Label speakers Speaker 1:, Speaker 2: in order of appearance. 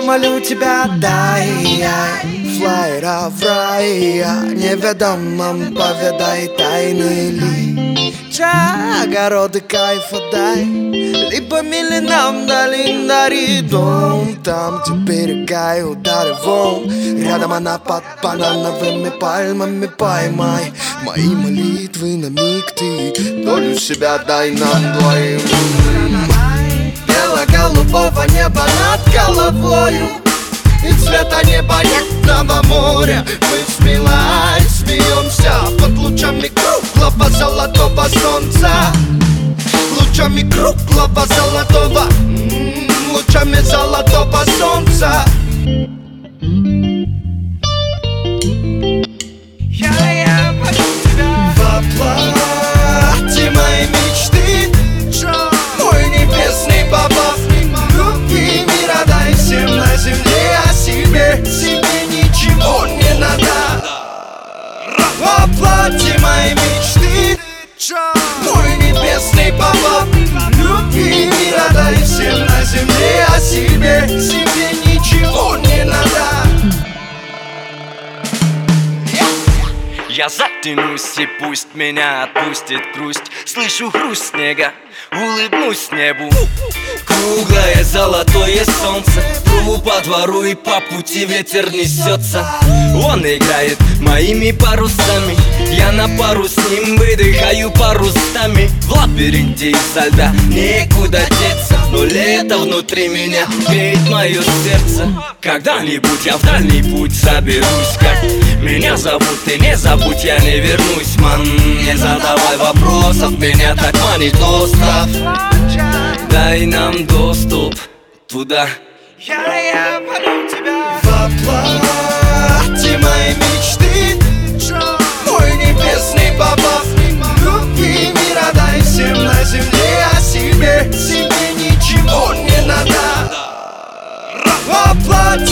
Speaker 1: я молю тебя, дай флайера в рай, неведомом поведай тайны ли. Огороды кайфа дай, либо мили нам дали дари дом. Там, где берега и удары волн, рядом она под банановыми пальмами. Поймай мои молитвы на миг, ты долю себя дай нам двоим. Бело-голубого неба над головою и цвета непонятного моря. Мы смело смеемся под лучами круглого золотого солнца. Лучами круглого золотого, лучами золотого солнца. Воплоти моей мечты, мой небесный папа. Любви мира дай всем на земле, а себе ничего не надо. Воплоти моей мечты, мой небесный папа. Любви мира дай всем на земле, а себе ничего не надо.
Speaker 2: Я затянусь, и пусть меня отпустит грусть. Слышу хруст снега, улыбнусь небу. Круглое золотое солнце, плыву по двору, и по пути ветер несется. Он играет моими парусами, я на пару с ним выдыхаю парусами. В лабиринте изо льда некуда деться, но лето внутри меня греет мое сердце. Когда-нибудь я в дальний путь соберусь, как меня зовут, ты не забудь, я не вернусь. Ман, не задавай вопросов, меня так манит остров. Дай нам доступ туда.
Speaker 1: Я молю тебя, воплоти моей мечты, мой небесный папа. Любви мира дай всем на земле, а себе ничего не надо. Воплоти